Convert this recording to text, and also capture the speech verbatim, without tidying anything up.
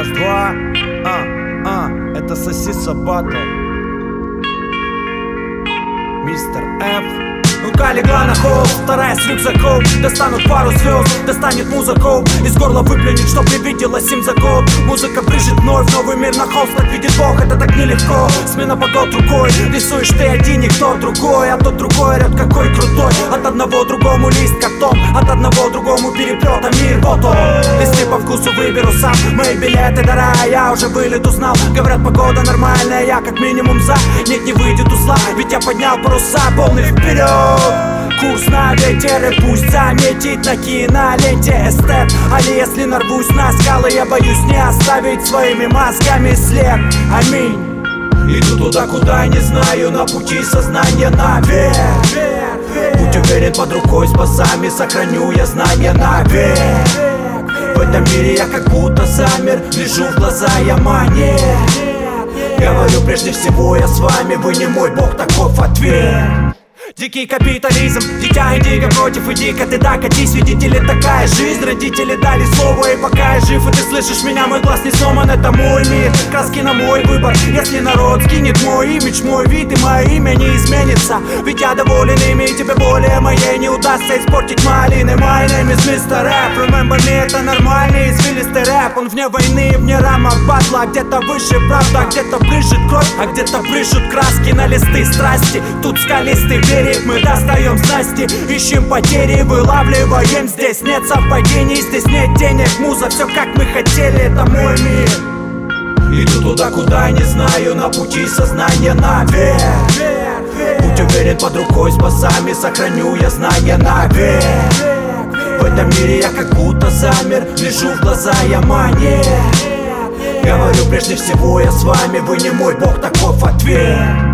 Раз, два, а, а, это Сосиса Батл. Мистер Ф. Рука легла на холст, вторая с рюкзаком. Достанут пару звезд, достанет музыков. Из горла выплюнет, чтоб не виделось им за год. Музыка брызжет вновь, новый мир на холст. Так видит Бог, это так нелегко. Смена погод рукой, рисуешь ты один, никто другой. А тот другой ряд какой крутой. От одного другому лист картон, от одного другому переплет, а мир вот он. Листы по вкусу выберу сам, мои билеты до рая я уже вылет узнал. Говорят, погода нормальная, я как минимум за. Нет, не выйдет узла, ведь я поднял паруса, полный вперед. Курс на ветер, и пусть заметит на киноленте эстет. Али если нарвусь на скалы, я боюсь не оставить своими мозгами след. Аминь. Иду туда, куда не знаю, на пути сознания наверх. Будь уверен, под рукой с басами сохраню я знания навек. В этом мире я как будто замер, гляжу в глаза я манер. Говорю, прежде всего я с вами, вы не мой бог, таков ответ. Дикий капитализм, дитя индиго против индика. Ты да, катись, видите ли, такая жизнь. Родители дали слово, и пока я жив, и ты слышишь меня, мой глаз не сломан, это мой мир. Краски на мой выбор, если народ скинет мой имидж, мой вид и мое имя не изменится. Ведь я доволен ими, и тебе более моей не удастся испортить малины. My name is мистер Рэп, remember me, это нормальный извилистый рэп. Он вне войны, вне рамок батла. Где-то выше правда, где-то брызжет кровь, а где-то брызжут краски на листы страсти. Тут скалистый берег, мы достаем снасти, ищем потери, вылавливаем. Здесь нет совпадений, здесь нет денег, муза, все как мы хотели, это мой мир. Иду туда, куда не знаю, на пути сознания наверх. Будь уверен, под рукой с басами сохраню я знания навек. В этом мире я как будто замер, гляжу в глаза я манер. Говорю, прежде всего я с вами, вы не мой бог, таков ответ.